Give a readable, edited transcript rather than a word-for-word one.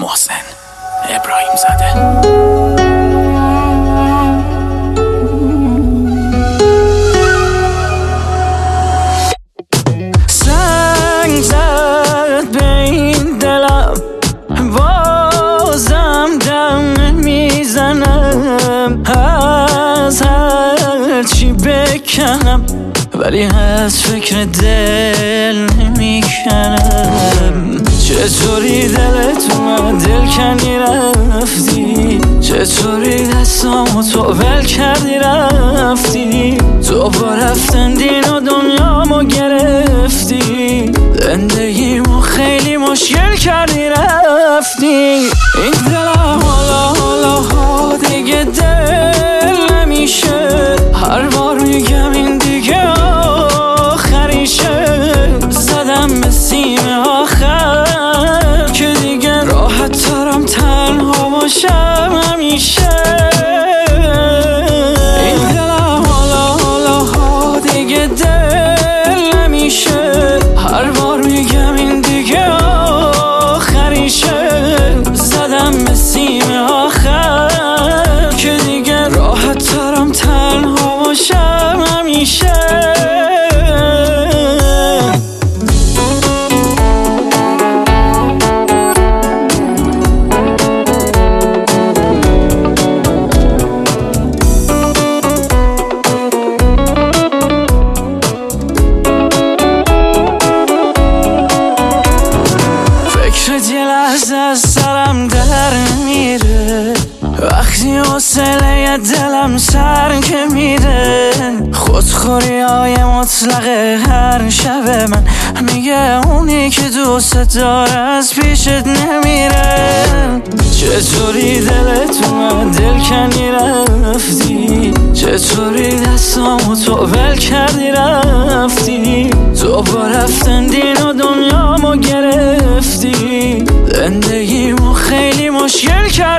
محسن ابراهیم زاده. سنگ زد به این دلم، بازم دم میزنم. از هر چی بکنم ولی از فکر دل نمیکنم. چطوری دلت اومد دل کنی رفتی، چطوری دستامو تو ول کردی رفتی. تو با رفتن دین و دنیامو گرفتی، زندگیمو خیلی مشکل کردی رفتی. این دلم حالا دیگه دل نمیشه، هر بار میگم این دیگه آخریشه. زدم به سیم آخر که دیگه راحت ترم تنها باشم همیشه. این دلم حالا دیگه دل نمیشه، هر بار میگم این دیگه آخریشه. زدم به سیم آخر که دیگه راحت ترم تنها باشم همیشه. یه لحظه از سرم در میره، وقتی حوصله دلم سر که میره. خودخوری های مطلق هر شب من میگه اونی که دوست داره از پیشت نمیره. چطوری دلت اومد دل کنی رفتی، چطوری دستامو تو ول کردی رفتی. تو با رفتن دین و دنیامو گرفتی، زندگیمو خیلی مشکل کردی.